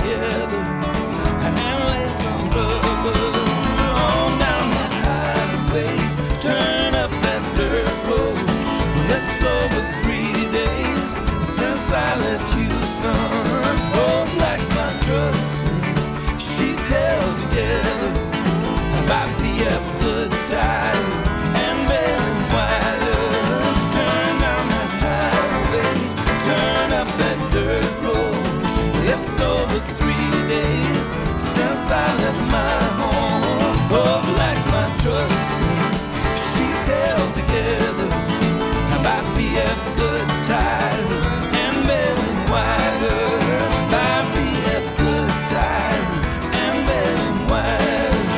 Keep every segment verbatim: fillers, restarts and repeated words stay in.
together and lay some rubber. On down that highway, turn up that dirt road. It's over three days since I left Houston. Oh, black's my truck's name. She's held together by P F Good Tire and Bell and Wilder. Turn down that highway, turn up that dirt road. It's over three days since I left my home. Oh, black's my truck's name. She's held together by P F Good Tire and Bell and Wilder. By P F Good Tire and Bell and Wilder.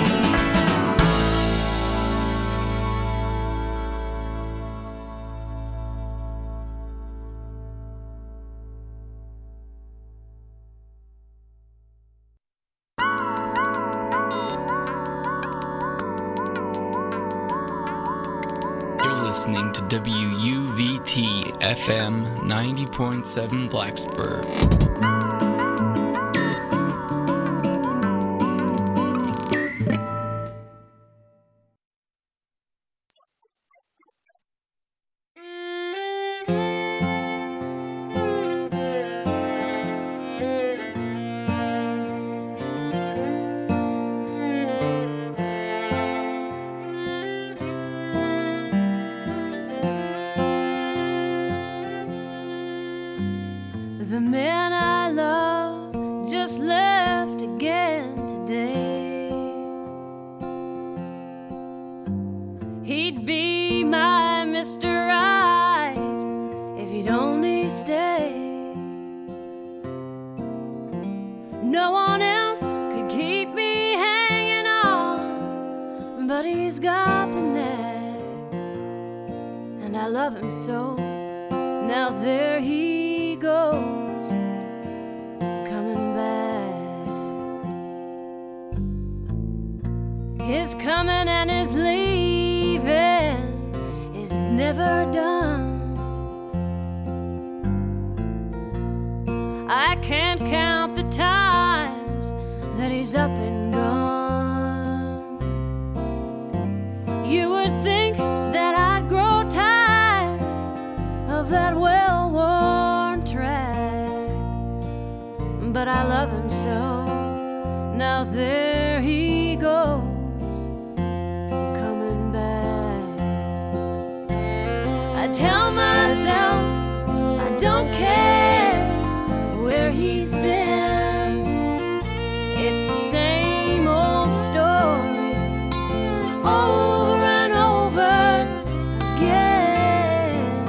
Listening to W U V T F M ninety point seven Blacksburg. The man I love just left again today. He'd be my Mister Right if he'd only stay. No one else could keep me hanging on, but he's got the knack, and I love him so. Now there he goes, coming back. His coming and his leaving is never done. I can't count the times that he's up and gone. You would think that I'd grow tired of that well-worn track, but I love him so. Now there he goes, coming back. I tell myself I don't care where he's been. It's the same old story over and over again.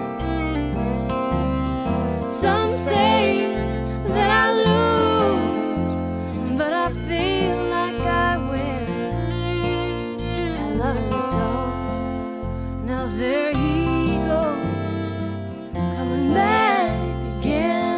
Some say that I lose, but I feel like I win. I love him so. Now there he goes, coming back again.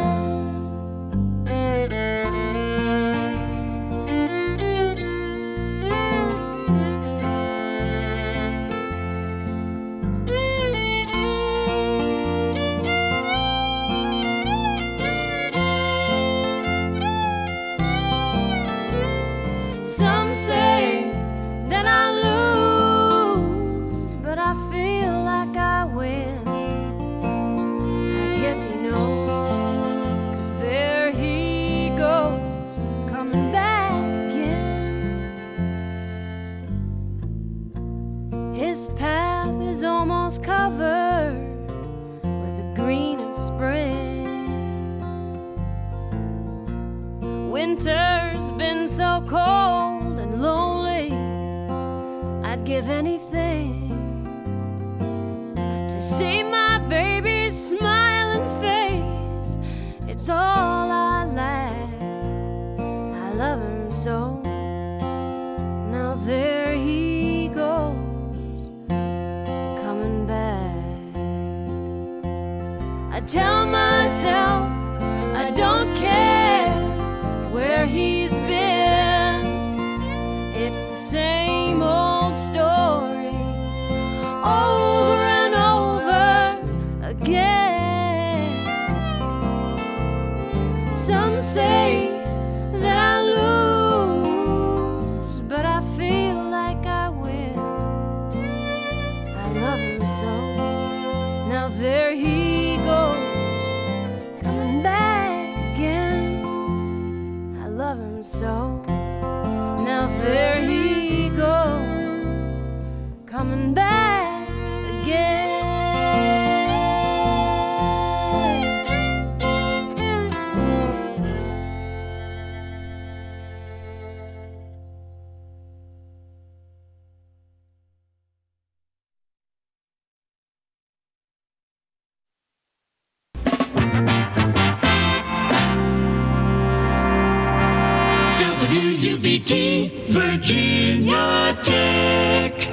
Some say that I lose, but I feel like I win. I guess he knows, 'cause there he goes, coming back again. His path is almost covered with the green of spring. Winter's been so cold and lonely, I'd give anything to see my baby's smiling face. It's all I lack. I love him so. Now there he goes, coming back. I tell myself I don't care where he's been. It's the same old story over and over again. Some say that him so. Now there he goes, coming back again. W U B T, Virginia Tech.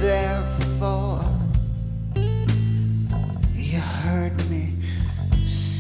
heard me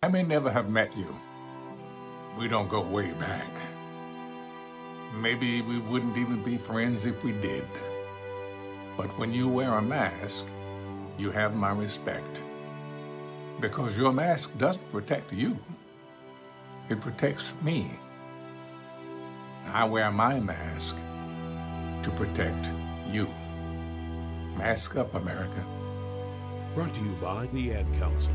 I may never have met you. We don't go way back. Maybe we wouldn't even be friends if we did. But when you wear a mask, you have my respect. Because your mask doesn't protect you. It protects me. I wear my mask to protect you. Mask up, America. Brought to you by the Ad Council.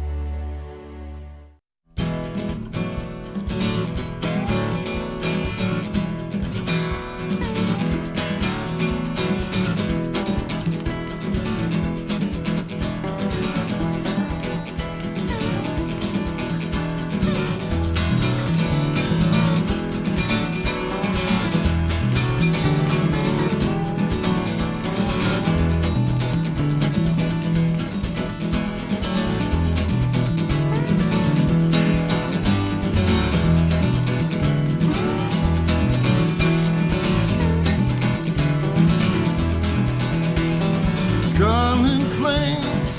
Scarlet flames,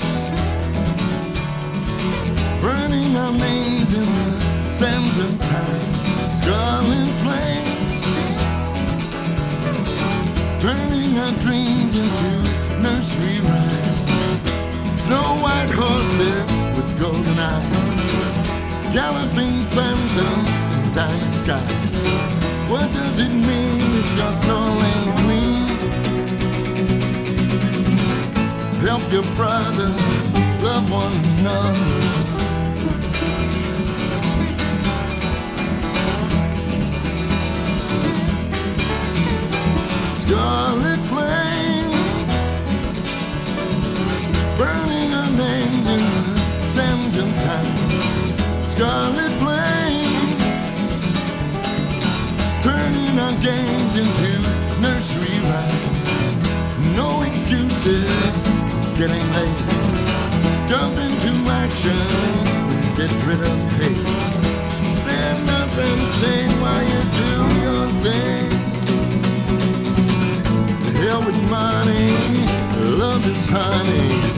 burning our names in the sands of time. Scarlet flames, turning our dreams into nursery rhymes. Snow white horses with golden eyes, galloping phantoms in diamond skies. What does it mean if your soul ain't clean? Help your brother, love one another. Scarlet flame, burning our names in the sands of time. Scarlet flame, turning our games into nursery rhymes. No excuses. Getting late, jump into action, get rid of hate. Stand up and say why you do your thing. The hell with money, love is honey.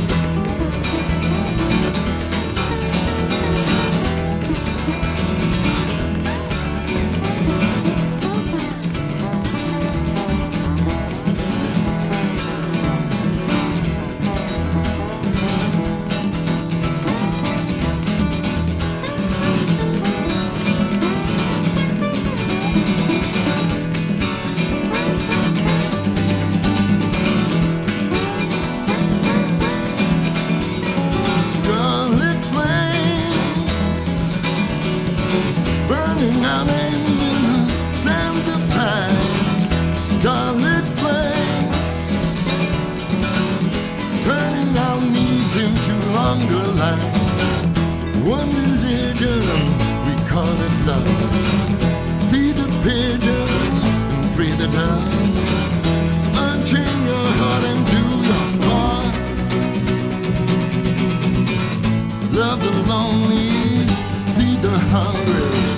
One religion, we call it love. Feed the pigeon and free the dove. Unchain your heart and do your part. Love the lonely, feed the hungry.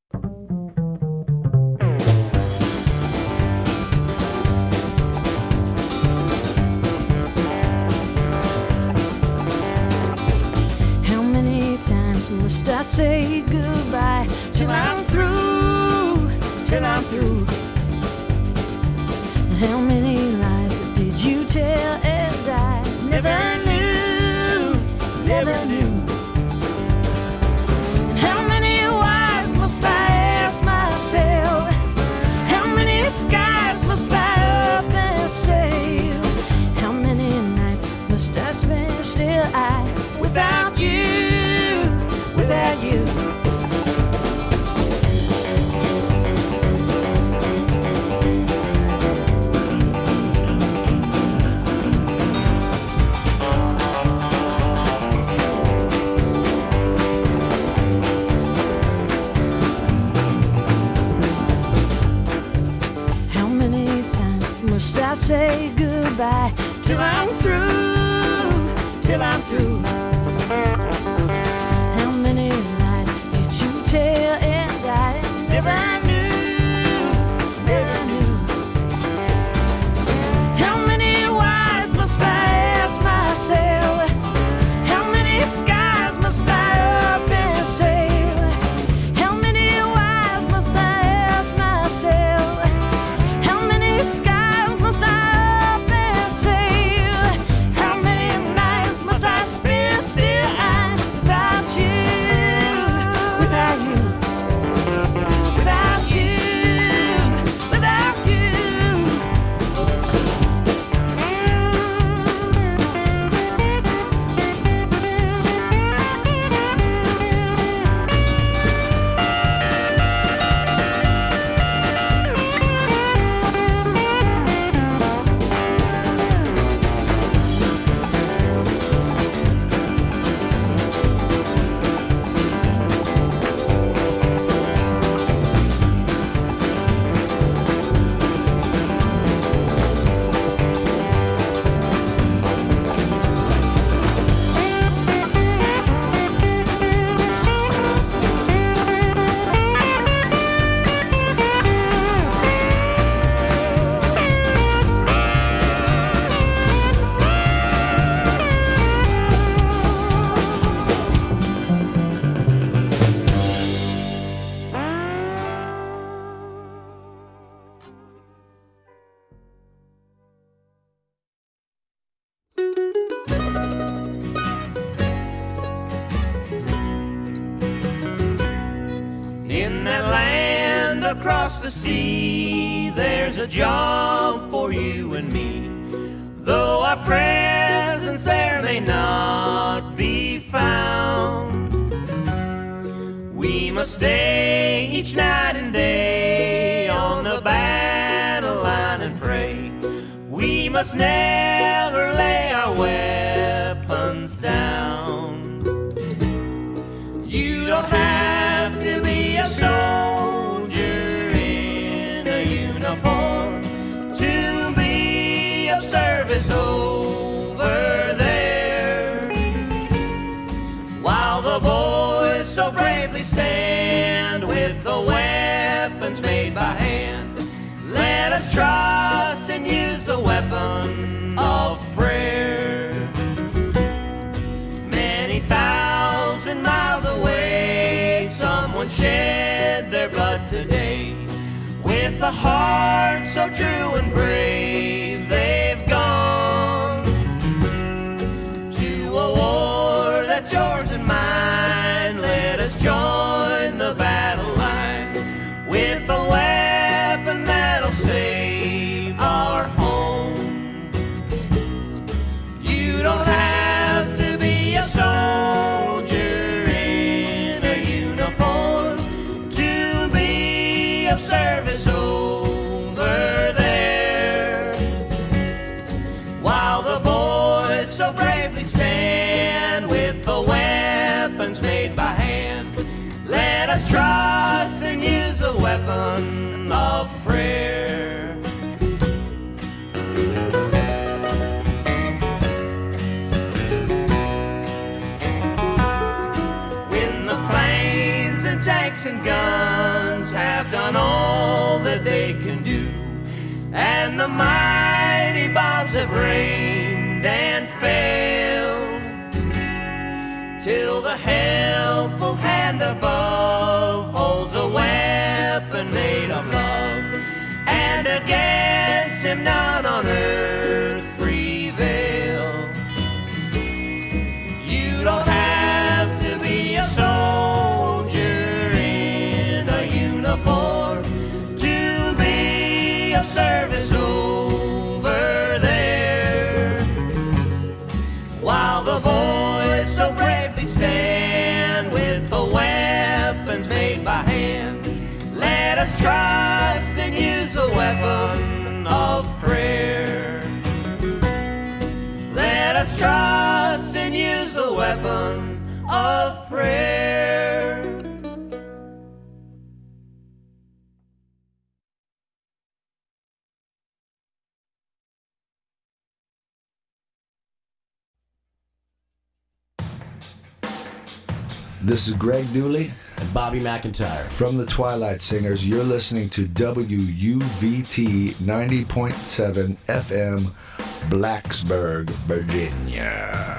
How many times must I say goodbye till I'm through, till I'm through? How many lies did you tell and I never knew, never knew? And how many wives must I ask myself? How many skies must I up and sail? How many nights must I spend still I without you, without you? How many times must I say goodbye till I'm through, till I'm through? How many lies did you tell and I never knew, never knew? How many wives must I ask myself? How many skies must I up and sail? How many wives must I ask myself? How many skies must I up and sail? How many nights must I spend still I without you, without you, without you, without you? In that land across the sea, there's a job for you and me. Though our presence there may not be found, we must stay each night and day on the battle line and pray. We must never lay our weapons down. You don't have to be a soldier in a uniform to be of service over there. While the boys so bravely stand with the weapons made by hand, let us trust and use the weapon of prayer. Many thousand miles away, someone shed their blood today. With a heart so true and brave, they've gone to a war that's yours and mine. Let us join the battle line with a weapon that'll save our home. You don't have to be a soldier in a uniform to be of service over there. While the boys so bravely stand with the weapons made by hand, let us trust and use the weapon of prayer. When the planes and tanks and and guns have done all that they can do, and the mighty bombs have rained and failed, till the helpful hand above holds a weapon made of love, and against him none on earth prevail. You don't have to be a soldier in a uniform to be of service over there, while the boys so bravely stand with the weapons made by hand. Let us trust and use the weapon of prayer. Let us trust and use the weapon of prayer. This is Greg Dooley and Bobby McIntyre from the Twilight Singers. You're listening to W U V T ninety point seven F M, Blacksburg, Virginia.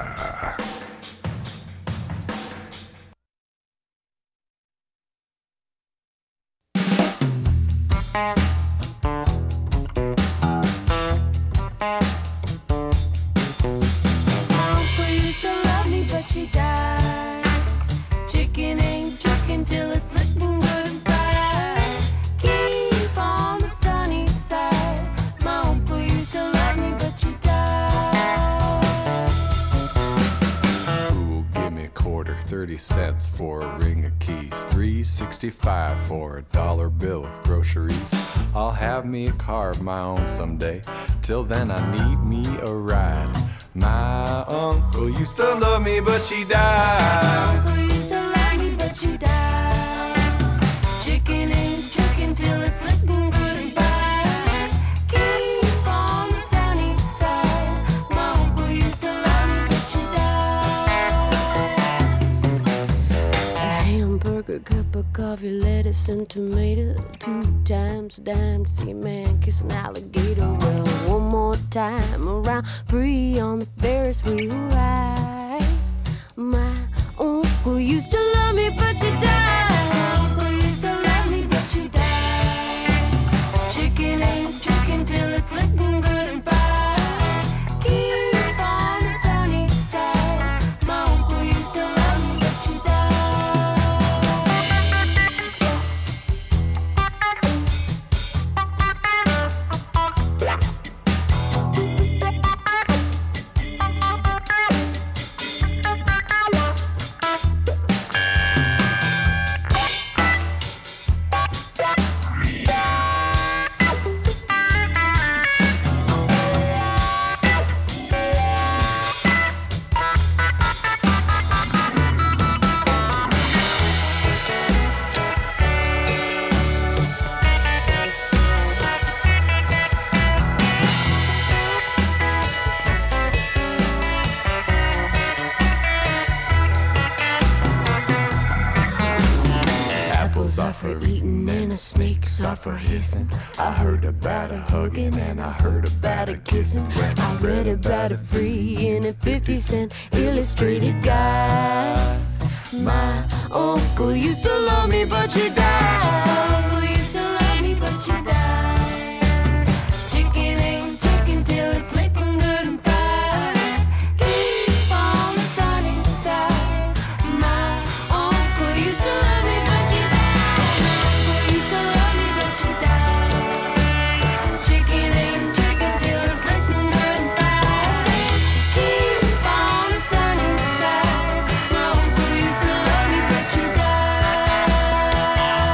thirty cents for a ring of keys, three sixty-five for a dollar bill of groceries. I'll have me a car of my own someday. Till then I need me a ride. My uncle used to love me, but she died. My uncle used to love me, but she died. Chicken ain't chicken till it's looking good and fried. Keep on the sunny side. My uncle used to love me, but she died. A hamburger, cup of coffee, lettuce and tomato. Two times a dime to see a man kiss an alligator. Well, one more time around, free on the Ferris wheel ride. My uncle used to love me, but she died. My uncle used to love me, but she died. Chicken ain't chicken till it's looking good and fried. Keep on the sunny side. My uncle used to love me, but she Are for eating and the snakes are for hissing. I heard about a hugging and I heard about a kissing. I read about it free in a fifty cent illustrated guide. My uncle used to love me, but she died. Uncle used to love me, but she died. Chicken ain't chicken till it's looking good and fried. Keep on the sunny side. My uncle used to love me, but she died. Uncle used to love me, but she died. Chicken ain't chicken till it's looking good and fried. Keep on the sunny side. My uncle used to love me, but she died.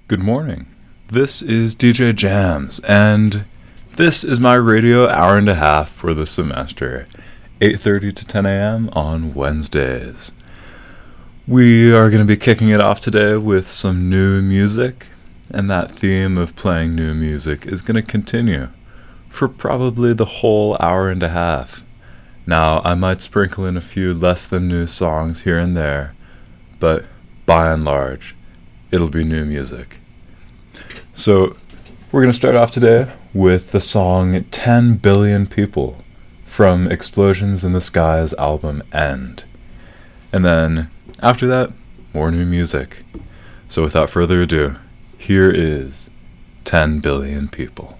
Good morning. This is D J Jams, and this is my radio hour and a half for the semester, eight thirty to ten a.m. on Wednesdays. We are going to be kicking it off today with some new music, and that theme of playing new music is going to continue for probably the whole hour and a half. Now, I might sprinkle in a few less than new songs here and there, but by and large, it'll be new music. So, we're going to start off today with the song ten billion People from Explosions in the Sky's album End. And then, after that, more new music. So without further ado, here is ten billion People.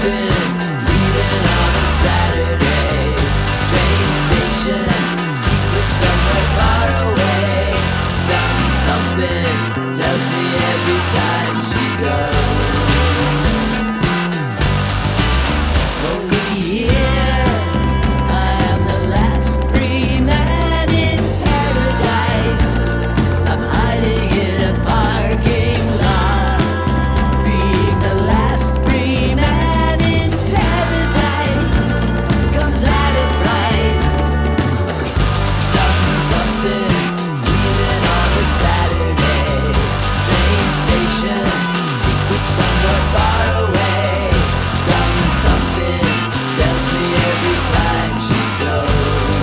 thumping, leaving on a Saturday. Train station, secret somewhere far away. Dum thumping, tells me every time she goes. Over here, I am the last free man in paradise. I'm hiding in a parking lot, being the last free man in paradise comes at a price. Dum thumping, leaving on a Saturday. Train station, secret somewhere far away. Dum thumping, tells me every time she goes.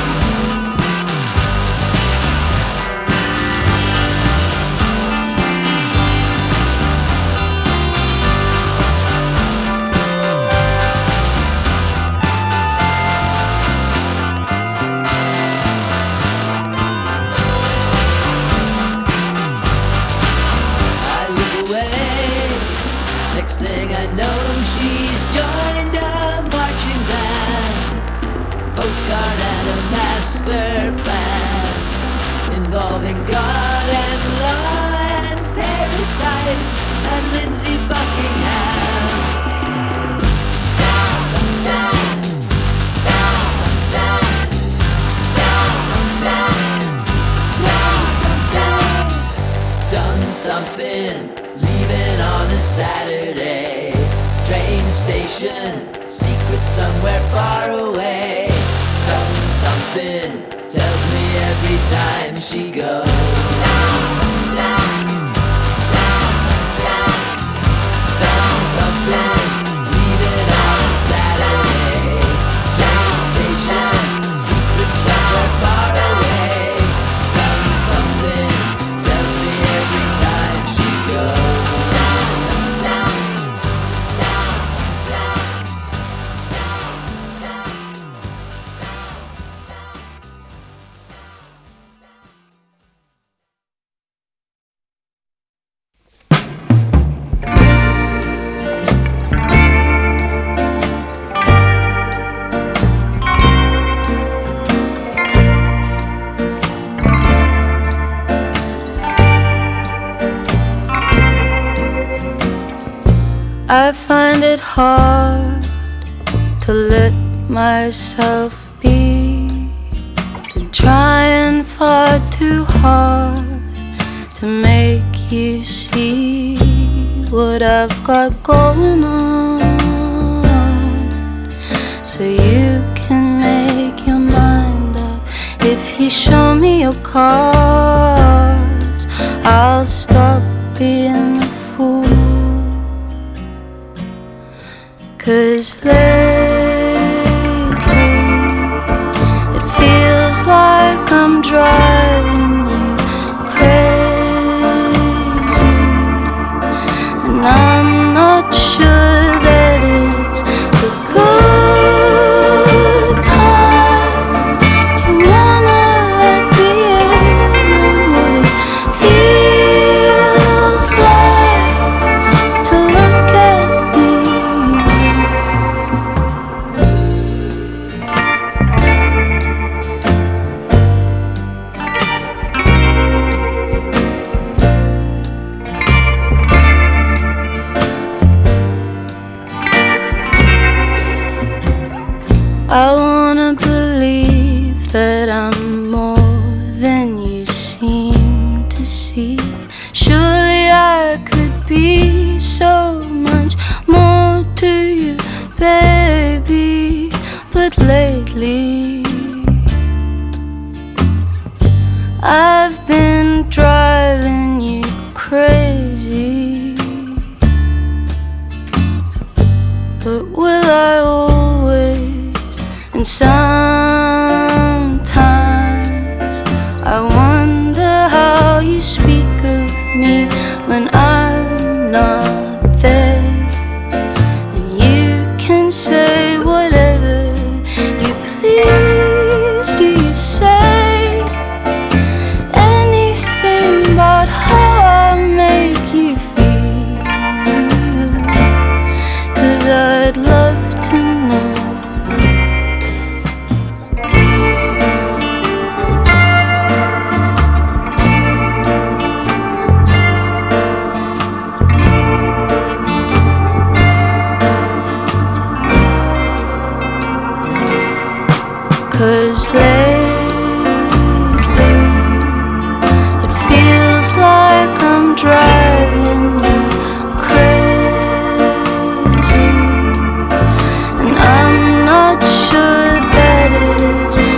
I look away. Next thing I know, she's joined a marching band. Postcard and a master plan involving God and law and parasites and Lindsey Buckingham. Dum thumping, leaving on a Saturday. Train station, secret somewhere far away. Dum thumping, tells me every time she goes. Dum thumping, leaving on a Saturday. Train station, secret somewhere far away. Dum thumping, tells me every time she goes. I find it hard to let myself be. Been trying far too hard to make you see what I've got going on, so you can make your mind up. If you show me your cards, I'll stop being the fool. 'Cause lately it feels like I'm driving you crazy, and I'm not sure that it's the good kind. Do you wanna let me in on what it feels like to look at me? I wanna believe that I'm more than you seem to see. Surely I could be so much more to you, baby. But lately I've been driving you crazy. But will I always? And sometimes I wonder how you speak of me when I'm not there. And you can say whatever you please. Do you say anything about how I make you feel? 'Cause I'd 'cause lately it feels like I'm driving you crazy, and I'm not sure that it's the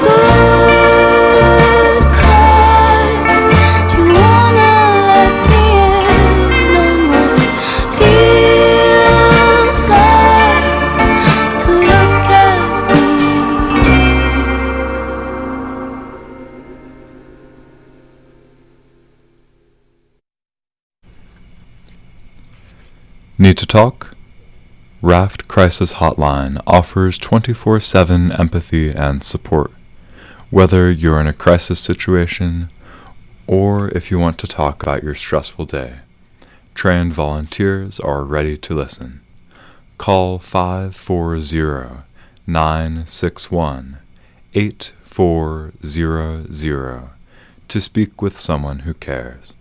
good kind. Do you wanna let me in on what it feels like to look at me? Need to talk? Raft Crisis Hotline offers twenty-four seven empathy and support, whether you're in a crisis situation or if you want to talk about your stressful day. Trained volunteers are ready to listen. Call five four zero, nine six one, eight four zero zero to speak with someone who cares.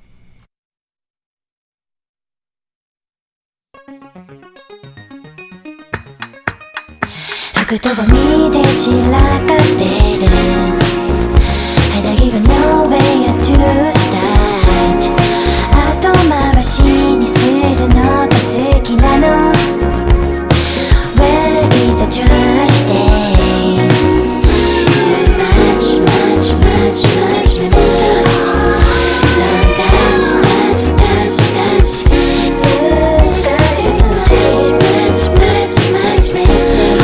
服とゴミで散らかってる I don't even know where to start 後回しにするのが好きなの Where is the trash day? Too much, much, much, much mementos Don't touch, touch, touch, touch Too good, too much, much, much, much message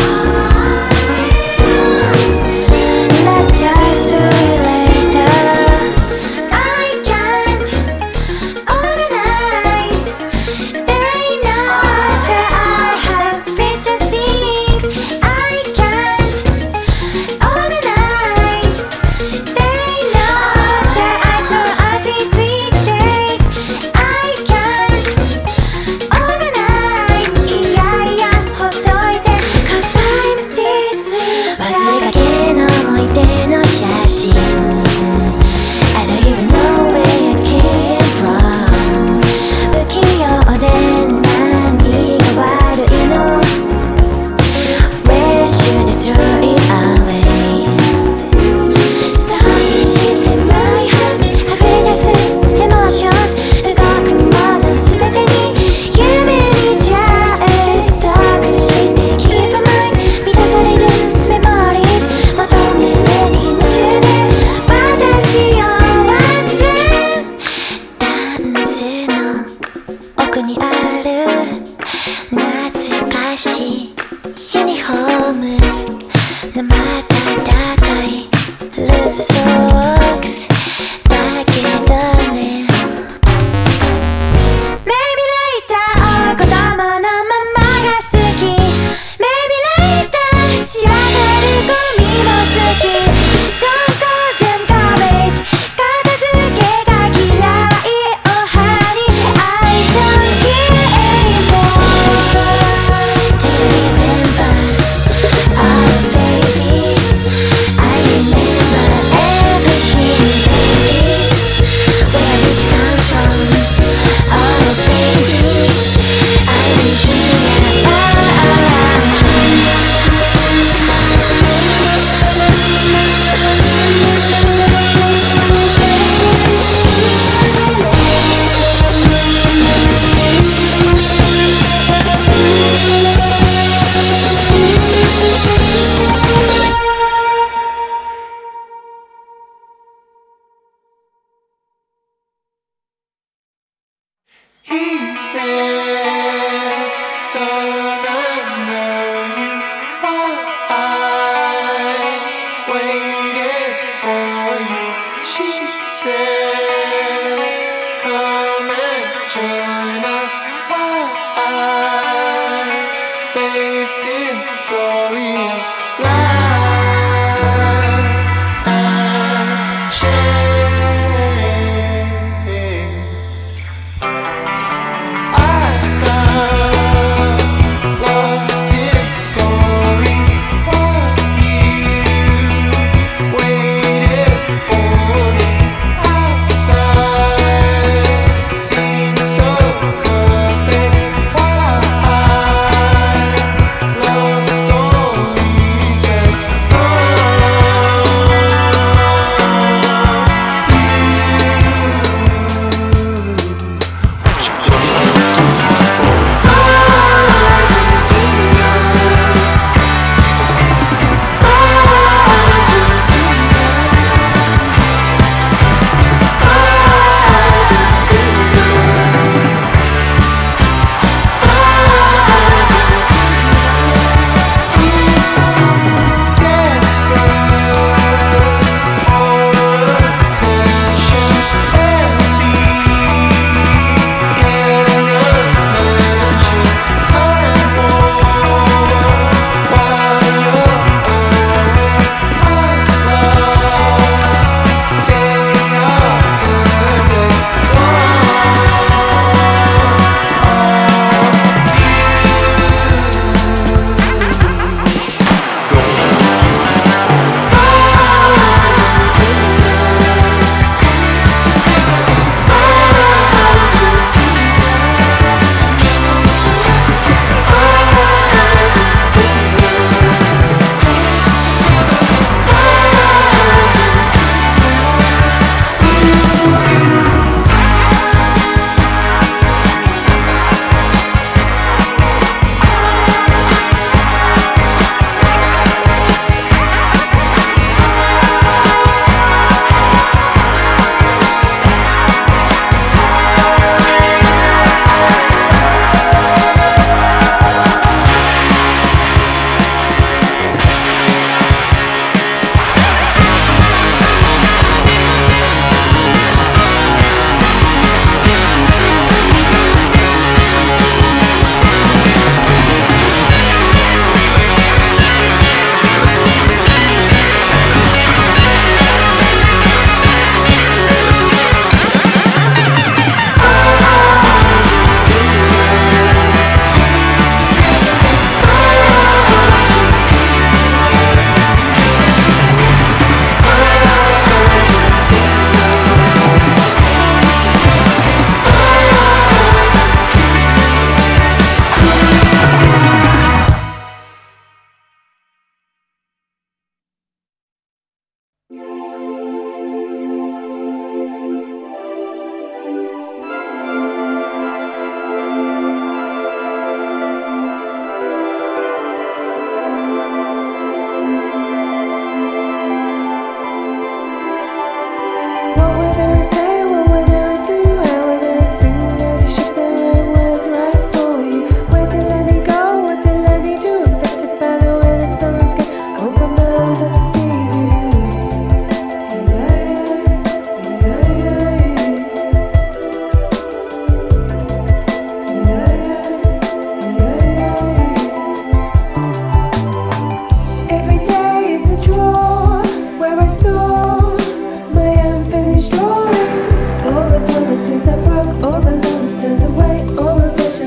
Let's just do it later. I can't organize. They know that I have precious things. I can't organize. They know that I saw ugly sweet days. I can't organize. いやいやほっといて 'Cause I'm still sleeping. 忘れかけの思い出の写真 I don't even know where it came from 不器用で何が悪いの Where should I throw it away? Stop shitting my heart 溢れ出す emotions 動くもの全てに夢見ちゃう Stalk して keep a mind 満たされる memories 求めるに夢中で私を忘れダンスの奥にある懐かしいユニフォーム生温かいルーズソックスだけどね Maybe later 子供のままが好き Maybe later 散らかるゴミも好き Don't call them garbage 片付けが嫌い Oh honey I don't care anymore Do you remember Oh baby I remember everything baby Where did you come from Oh baby I'm here oh, He said, don't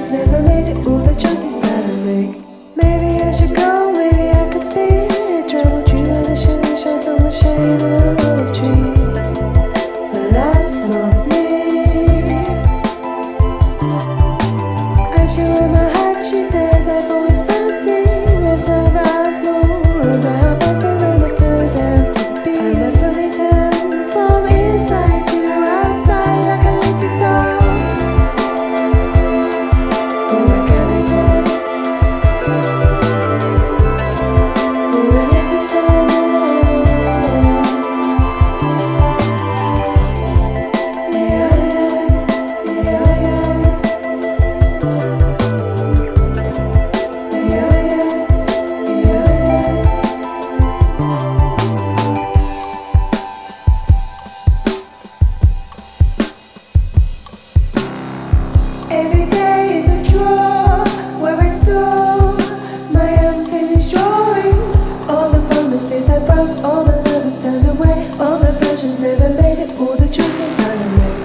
decisions never made it, all the choices that I make. Maybe I should go, maybe I could be a trouble tree where the shade shines on the shade of an olive tree. But that's not me. I should wear my hat, she said, I've always fancied myself as more of a person than I've turned out to be. I'm a fully turned from inside to outside like a little song for a cabin horse, for a little song. Yeah, yeah, yeah, yeah, yeah, yeah, every day is a drawer where I store my unfinished drawings. All the promises I broke, all the lovers turned away, all the versions never made it, all the choices that I made.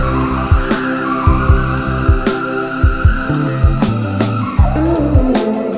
Ooh.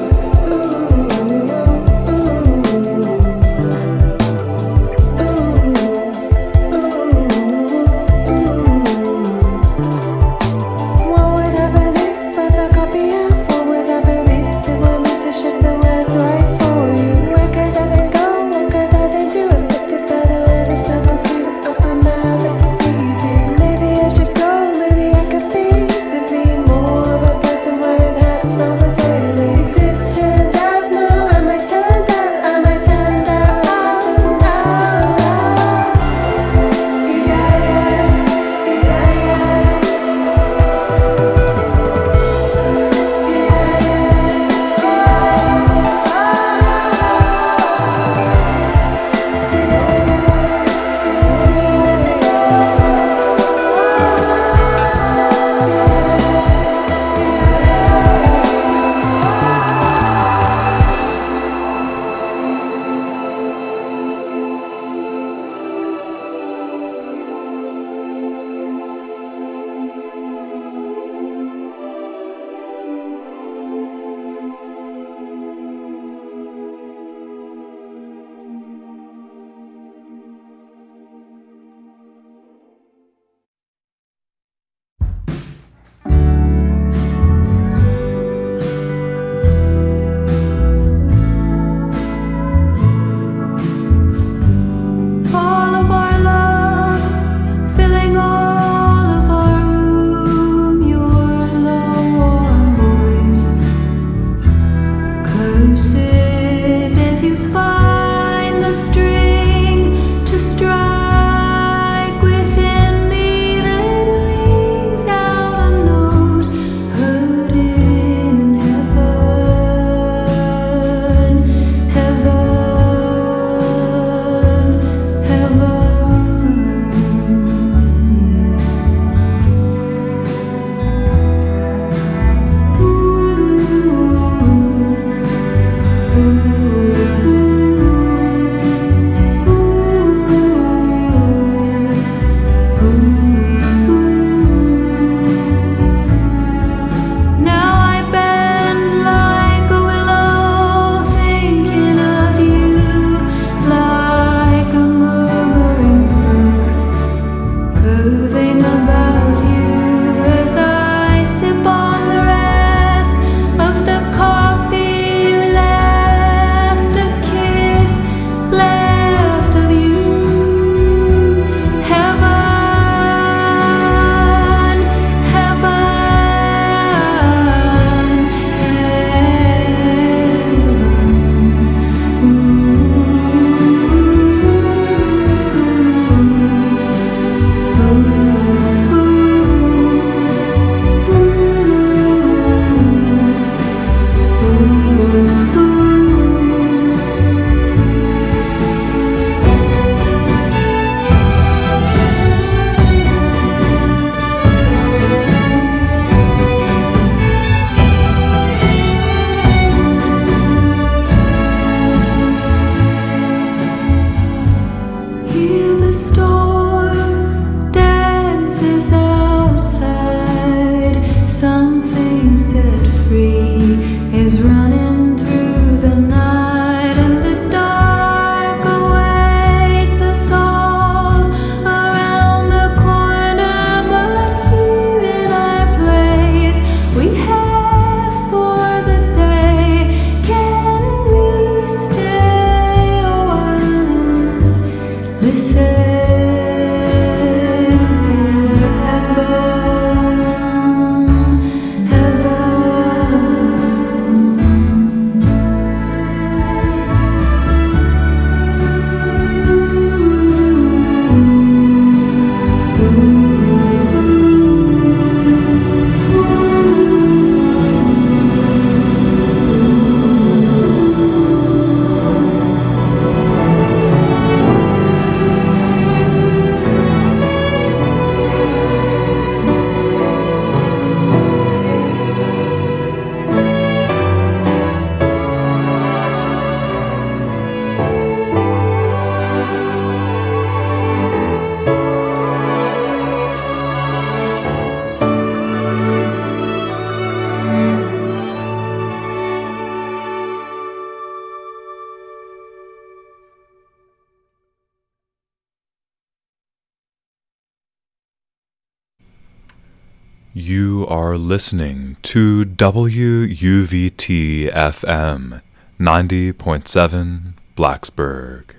You are listening to W U V T F M ninety point seven Blacksburg.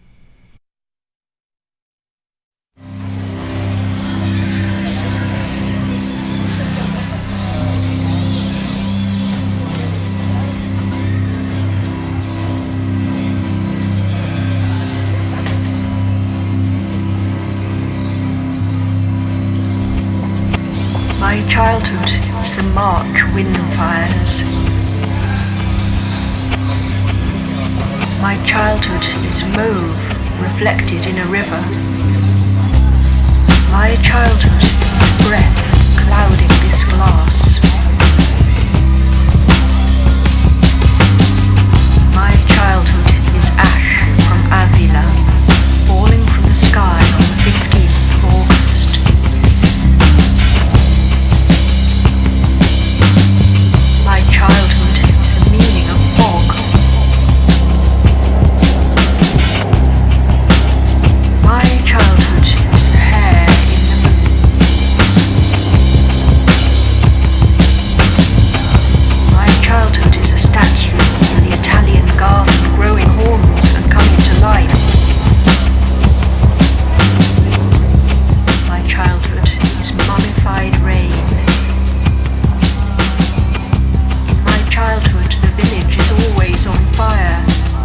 My childhood is the March wind fires. My childhood is mauve reflected in a river. My childhood is breath clouding this glass. My childhood is ash from Avila falling from the sky on the fifteenth of August. My childhood is the meaning of fog. My childhood is the hair in the moon. My childhood is a statue in the Italian garden growing horns and coming to life. My childhood is mummified rain. Childhood, the village is always on fire.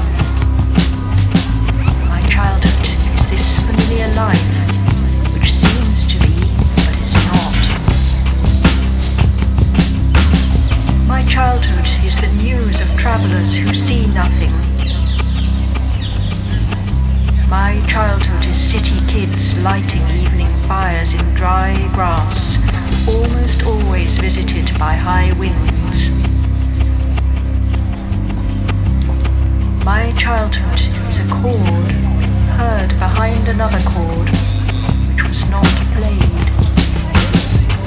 My childhood is this familiar life, which seems to be, but is not. My childhood is the news of travelers who see nothing. My childhood is city kids lighting evening fires in dry grass, almost always visited by high winds. My childhood is a chord heard behind another chord which was not played.